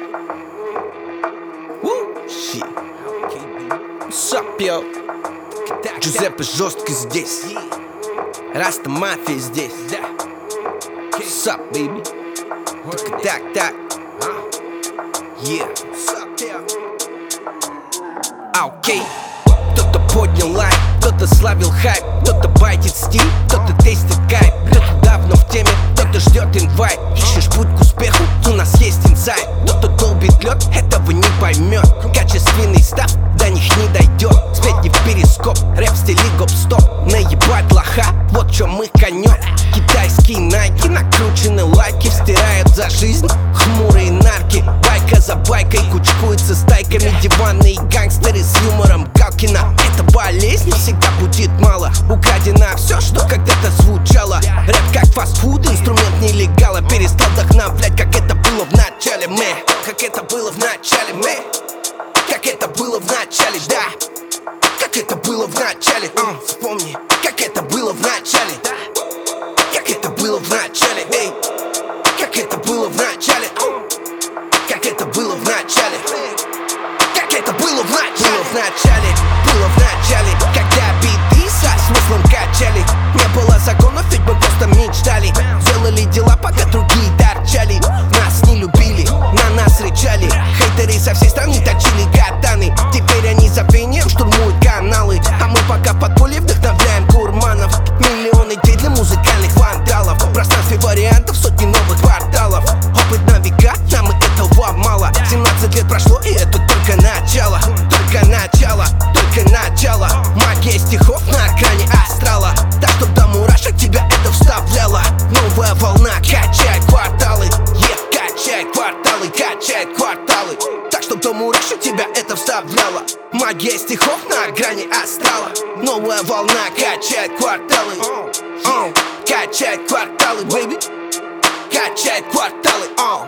Shit. What's up, yo? Джузеппе жестко здесь. Раста мафия здесь. What's up, baby? Так. Yeah. Окей. Кто-то поднял лайк, кто-то славил хайп, кто-то байтит стиль, кто-то тестит кайф, кто-то давно в теме, кто-то ждет инвайт. Ищешь путь к успеху, у нас есть инсайт. Кто-то долбит лед, этого не поймет. Качественный став до них не дойдет. Сплетни в перископ, рэп в стиле гоп-стоп. Наебать лоха, вот в чем их конек. Китайские найки, накручены лайки, стирают за жизнь хмурые нарки. Байка за байкой кучкуются стайками диванные гангстеры с юмором Галкина. Это болезнь, всегда будет мало. Украдено все, что когда-то звучало. Рэп как фастфуд, инструмент нелегала. Перестал вдохновлять, как это было в начале, мэ. Как это было в начале, мэ. Как это было в начале, да. Как это было в начале, вспомни. Как это было в начале, да. Как это было в начале, эй. Как это было в начале, как это было в начале. Как это было в начале. Было в начале, когда биты со смыслом качали. Не было законов, ведь мы просто мечтали. Делали дела, пока другие торчали. Нас не любили, на нас рычали. Хейтеры со всей страны точили катаны. Теперь они забвением штурмуют каналы. А мы пока в подполье вдохновляем гурманов. Миллионы идей для музыкальных вандалов. В пространстве вариантов сотни новых кварталов. Опыт на века, нам и этого мало. 17 лет прошло, и это только начало. Только начало, только начало. Магия стихов на экране астрала. Так что до мурашек тебя это вставляло. Новая волна качает кварталы. Качает кварталы, качает кварталы. Так что до мурашек тебя это вставляло. Магия стихов на грани астрала. Новая волна качает кварталы. Качает кварталы, baby. Качает кварталы,